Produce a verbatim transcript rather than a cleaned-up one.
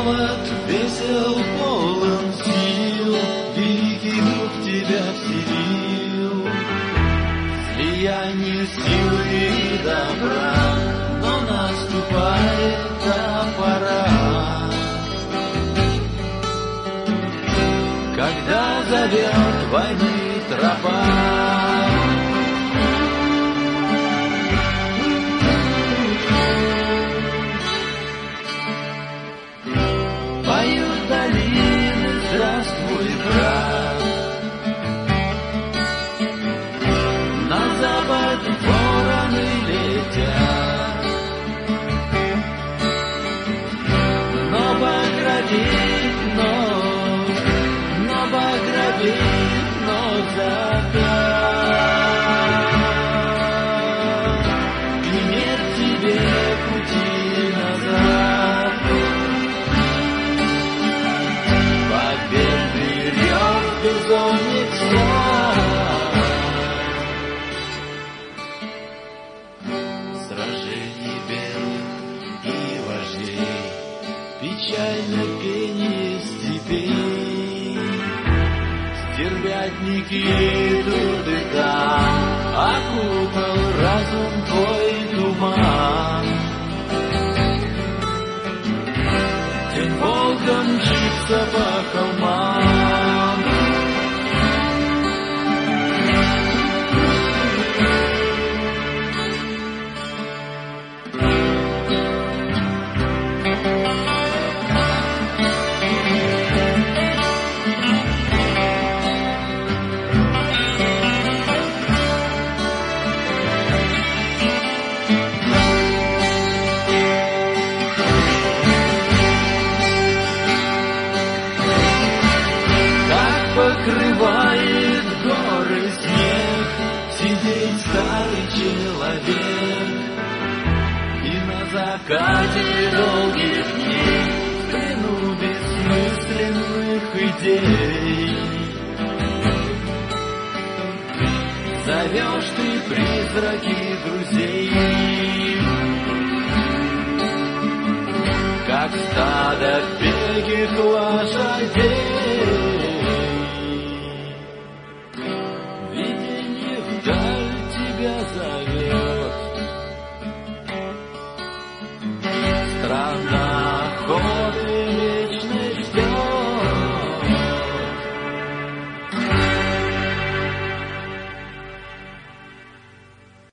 молод, весел, полон сил, великий дух тебя вселил. Слияние силы и добра, но наступает та пора, когда зовет войны тропа. Поют долины, здравствуй, брат. На запад вороны летят, но багровеет ночь, но багровеет ночь закат. И нет тебе пути назад. Победный рев безумных слав, сражений белых и вождей, печально пение степей. Стервятники тут и там, окутал разум твой туман. Тень волком мчится по холмам. Покрывает горы снег, сидит старый человек, и на закате долгих дней в плену бессмысленных идей зовешь ты призраки друзей, как стадо пегих лошадей.